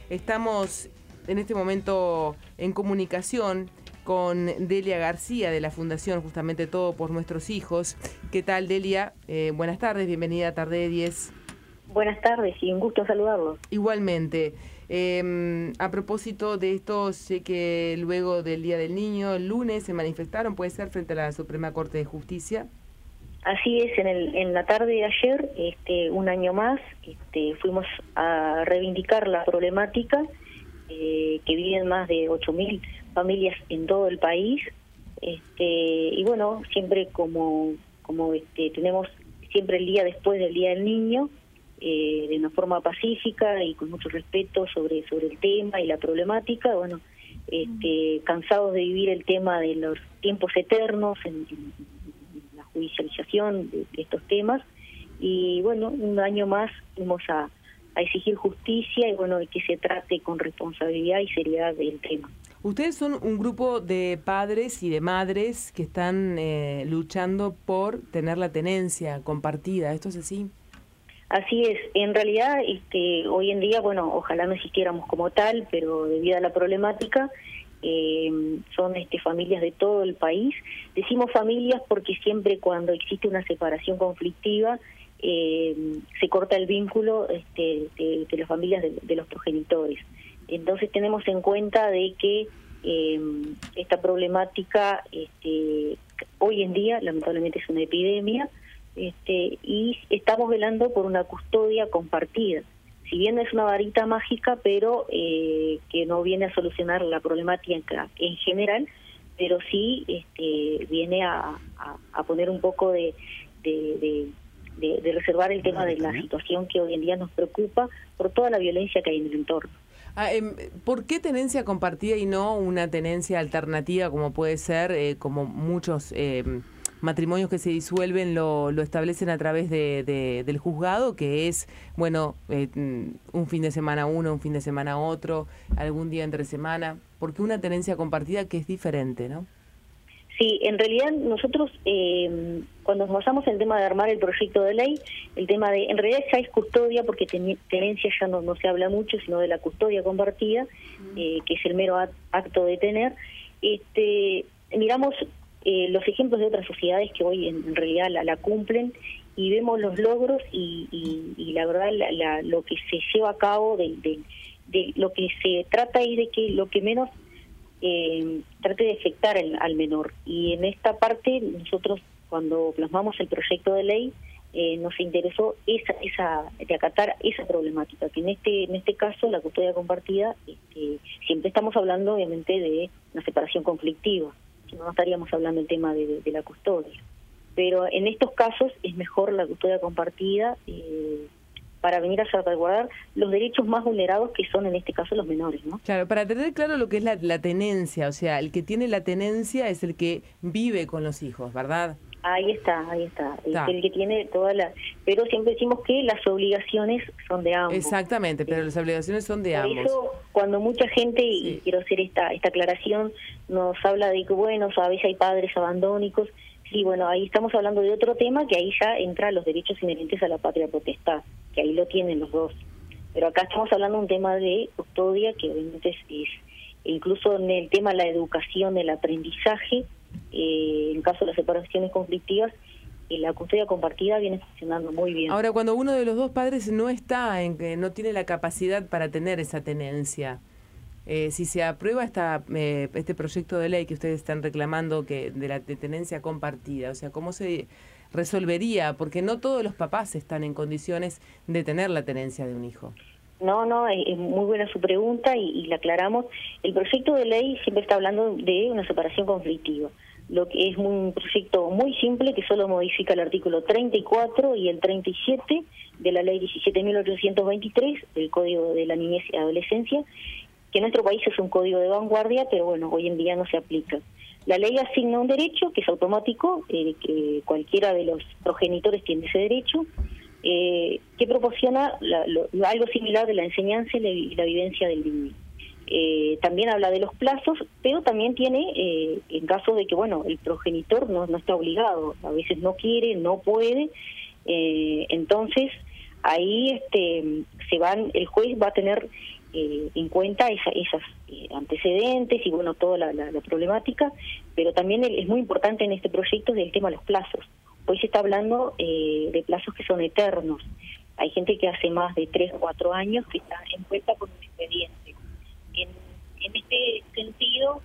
Estamos en este momento en comunicación con Delia García de la Fundación justamente Todo por Nuestros Hijos. ¿Qué tal, Delia? Buenas tardes, bienvenida a Tarde de 10. Buenas tardes y un gusto saludarlos. Igualmente. A propósito de esto, sé que luego del Día del Niño, el lunes se manifestaron, puede ser, frente a la Suprema Corte de Justicia. Así es, en la tarde de ayer, un año más, fuimos a reivindicar la problemática que viven más de 8.000 familias en todo el país, y bueno, siempre como tenemos siempre el día después del Día del Niño, de una forma pacífica y con mucho respeto sobre el tema y la problemática, bueno, cansados de vivir el tema de los tiempos eternos en la judicialización de estos temas, y bueno, un año más fuimos a exigir justicia y bueno, que se trate con responsabilidad y seriedad del tema. Ustedes son un grupo de padres y de madres que están luchando por tener la tenencia compartida, ¿esto es así? Así es, en realidad hoy en día, bueno, ojalá no existiéramos como tal, pero debido a la problemática, son familias de todo el país. Decimos familias porque siempre cuando existe una separación conflictiva, se corta el vínculo de las familias de los progenitores. Entonces tenemos en cuenta de que esta problemática hoy en día lamentablemente es una epidemia, y estamos velando por una custodia compartida. Si bien no es una varita mágica, pero que no viene a solucionar la problemática en general, pero sí viene a poner un poco de reservar el tema de la situación que hoy en día nos preocupa por toda la violencia que hay en el entorno. ¿Por qué tenencia compartida y no una tenencia alternativa como puede ser, como muchos matrimonios que se disuelven lo establecen a través del juzgado, que es, bueno, un fin de semana uno, un fin de semana otro, algún día entre semana? ¿Por qué una tenencia compartida que es diferente, no? Sí, en realidad nosotros cuando nos basamos en el tema de armar el proyecto de ley, el tema de, en realidad ya es custodia, porque tenencia ya no se habla mucho, sino de la custodia compartida, que es el mero acto de tener. Miramos los ejemplos de otras sociedades que hoy en realidad la cumplen y vemos los logros y la verdad lo que se lleva a cabo, de lo que se trata es de que lo que menos trate de afectar al menor. Y en esta parte nosotros cuando plasmamos el proyecto de ley nos interesó de acatar esa problemática, que en este caso la custodia compartida, siempre estamos hablando obviamente de una separación conflictiva, si no estaríamos hablando del tema de la custodia, pero en estos casos es mejor la custodia compartida para venir a salvaguardar los derechos más vulnerados, que son en este caso los menores, ¿no? Claro, para tener claro lo que es la tenencia, o sea, el que tiene la tenencia es el que vive con los hijos, ¿verdad? Ahí está, es el que tiene pero siempre decimos que las obligaciones son de ambos. Exactamente, pero las obligaciones son de ambos. Por eso, cuando mucha gente, y quiero hacer esta aclaración, nos habla de que, bueno, a veces hay padres abandónicos, sí, bueno, ahí estamos hablando de otro tema, que ahí ya entra los derechos inherentes a la patria potestad, que ahí lo tienen los dos. Pero acá estamos hablando de un tema de custodia, que obviamente es incluso en el tema de la educación, el aprendizaje, en caso de las separaciones conflictivas, la custodia compartida viene funcionando muy bien. Ahora, cuando uno de los dos padres no está, no tiene la capacidad para tener esa tenencia, si se aprueba este proyecto de ley que ustedes están reclamando, que de la tenencia compartida, o sea, ¿cómo se resolvería? Porque no todos los papás están en condiciones de tener la tenencia de un hijo. No, es muy buena su pregunta y la aclaramos. El proyecto de ley siempre está hablando de una separación conflictiva, lo que es un proyecto muy simple que solo modifica el artículo 34 y el 37 de la ley 17.823 del Código de la Niñez y Adolescencia, que en nuestro país es un código de vanguardia, pero bueno, hoy en día no se aplica. La ley asigna un derecho que es automático, que cualquiera de los progenitores tiene ese derecho, que proporciona algo similar de la enseñanza y la vivencia del niño. También habla de los plazos, pero también tiene, en caso de que, bueno, el progenitor no está obligado, a veces no quiere, no puede, entonces ahí el juez va a tener en cuenta esas antecedentes y bueno, toda la problemática, pero también es muy importante en este proyecto el tema de los plazos. Hoy se está hablando de plazos que son eternos. Hay gente que hace más de 3 o 4 años que está envuelta con un expediente. En este sentido,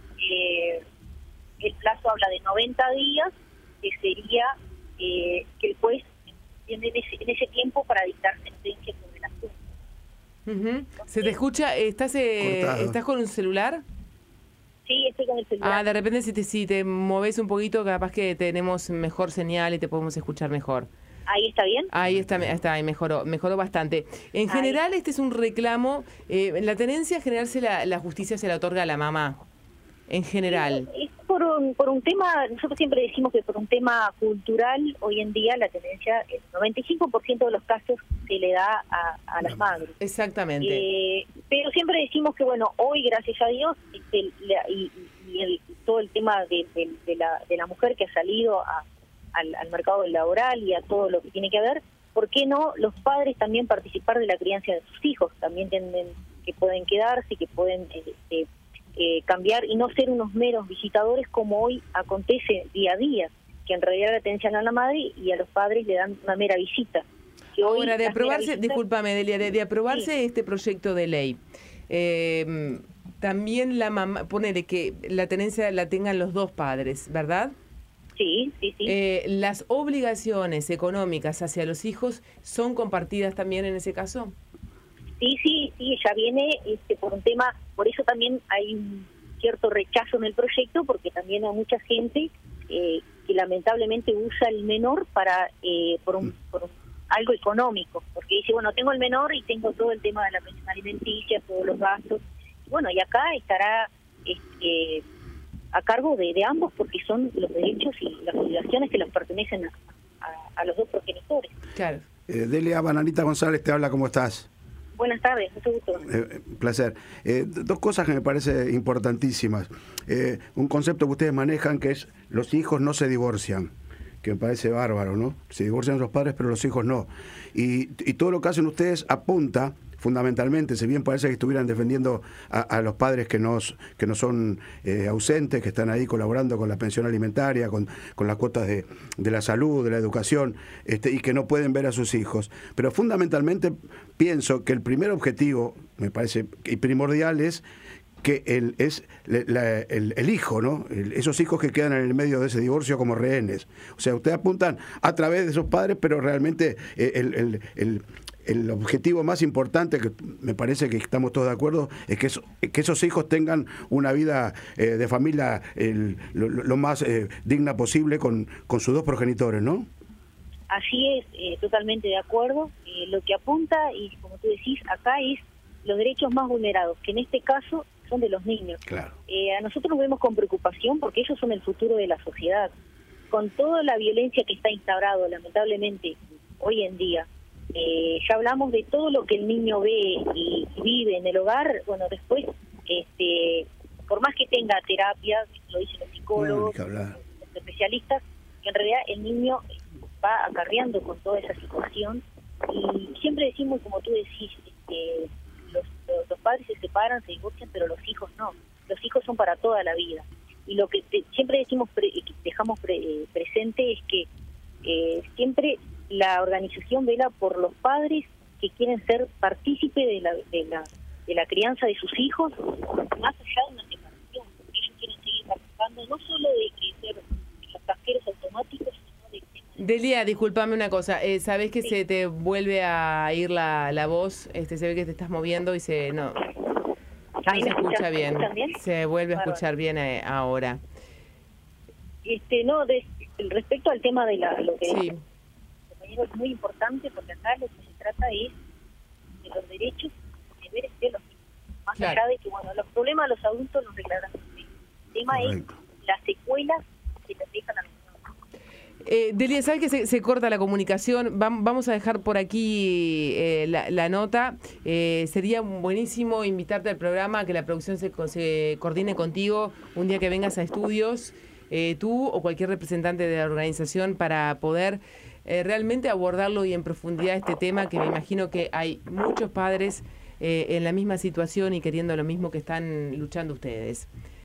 el plazo habla de 90 días, que sería que el juez tiene en ese tiempo para dictar sentencia sobre el asunto. Se te escucha, ¿estás con un celular? Sí, estoy con el celular. De repente si te moves un poquito, capaz que tenemos mejor señal y te podemos escuchar mejor. ¿Ahí está bien? Ahí está, ahí mejoró bastante. En general, este es un reclamo. La tenencia general la justicia se la otorga a la mamá, en general. Es por un tema, nosotros siempre decimos que por un tema cultural, hoy en día la tenencia, el 95% de los casos se le da a las madres. Exactamente. Pero siempre decimos que, bueno, hoy, gracias a Dios, todo el tema de la mujer que ha salido al mercado laboral y a todo lo que tiene que ver, ¿por qué no los padres también participar de la crianza de sus hijos? También tienen que pueden quedarse, que pueden cambiar y no ser unos meros visitadores como hoy acontece día a día, que en realidad la atención a la madre y a los padres le dan una mera visita. Ahora, de aprobarse, discúlpame Delia, de aprobarse este proyecto de ley, también la mamá, ponele que la tenencia la tengan los dos padres, ¿verdad? Sí. ¿Las obligaciones económicas hacia los hijos son compartidas también en ese caso? Sí, ya viene por un tema, por eso también hay un cierto rechazo en el proyecto, porque también hay mucha gente que lamentablemente usa el menor para por algo económico, porque dice, bueno, tengo el menor y tengo todo el tema de la pensión alimenticia, todos los gastos, bueno, y acá estará a cargo de ambos, porque son los derechos y las obligaciones que les pertenecen a los dos progenitores. Claro. Delia, Bananita González te habla, ¿cómo estás? Buenas tardes, mucho gusto. Placer. Dos cosas que me parecen importantísimas. Un concepto que ustedes manejan que es los hijos no se divorcian, que me parece bárbaro, ¿no? Se divorcian los padres, pero los hijos no. Y todo lo que hacen ustedes apunta fundamentalmente, si bien parece que estuvieran defendiendo a los padres que no son ausentes, que están ahí colaborando con la pensión alimentaria, con las cuotas de la salud, de la educación, y que no pueden ver a sus hijos. Pero fundamentalmente pienso que el primer objetivo, me parece, y primordial, es que el hijo, ¿no? Esos hijos que quedan en el medio de ese divorcio como rehenes. O sea, ustedes apuntan a través de esos padres, pero realmente el objetivo más importante, que me parece que estamos todos de acuerdo, es que esos hijos tengan una vida de familia lo más digna posible con sus dos progenitores, ¿no? Así es, totalmente de acuerdo. Lo que apunta, y como tú decís, acá es los derechos más vulnerados, que en este caso son de los niños. Claro. A nosotros nos vemos con preocupación porque ellos son el futuro de la sociedad. Con toda la violencia que está instaurado, lamentablemente, hoy en día, ya hablamos de todo lo que el niño ve y vive en el hogar. Bueno, después, por más que tenga terapia, lo dicen los psicólogos, los especialistas, que en realidad el niño va acarreando con toda esa situación. Y siempre decimos, como tú decís, los padres se separan, se divorcian, pero los hijos no. Los hijos son para toda la vida. Y lo que siempre decimos, dejamos presente es que siempre la organización vela por los padres que quieren ser partícipes de la crianza de sus hijos, más allá de una separación, porque ellos quieren seguir participando no solo de que ser los cajeros automáticos, sino de... Delia, discúlpame una cosa, ¿sabés que se te vuelve a ir la voz? Se ve que te estás moviendo y no se escucha bien. Se vuelve a escuchar bien ahora. Respecto al tema de lo que sí. Es muy importante, porque acá lo que se trata es de los derechos y deberes de los niños. Más claro. allá de que, bueno, los problemas de los adultos los declaran. El tema Correcto. es las secuelas que les dejan a los niños. Delia, ¿sabes que se corta la comunicación? Vamos a dejar por aquí la nota. Sería buenísimo invitarte al programa, que la producción se coordine contigo un día que vengas a estudios, tú o cualquier representante de la organización, para poder realmente abordarlo y en profundidad este tema, que me imagino que hay muchos padres en la misma situación y queriendo lo mismo que están luchando ustedes.